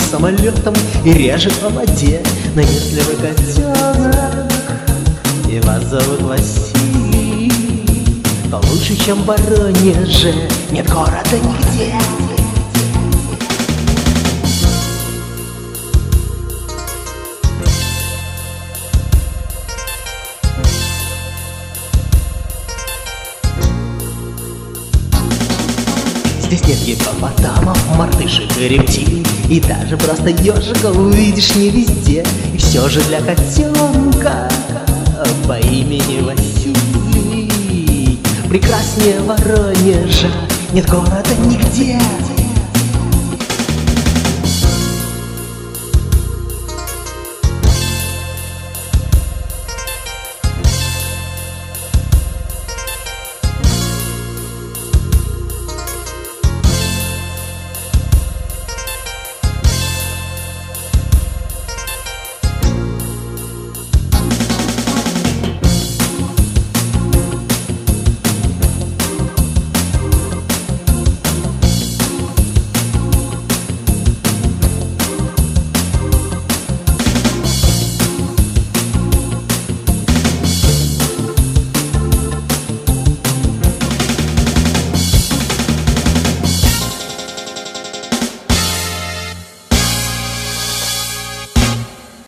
самолетом и режет по воде. Но если вы котенок и вас зовут Василий, то лучше, чем в Воронеже, нет города нигде. Здесь нет гиппопотамов, мартышек и рептилий, и даже просто ежика увидишь не везде. И все же для котенка по имени Василий прекраснее Воронежа нет города нигде.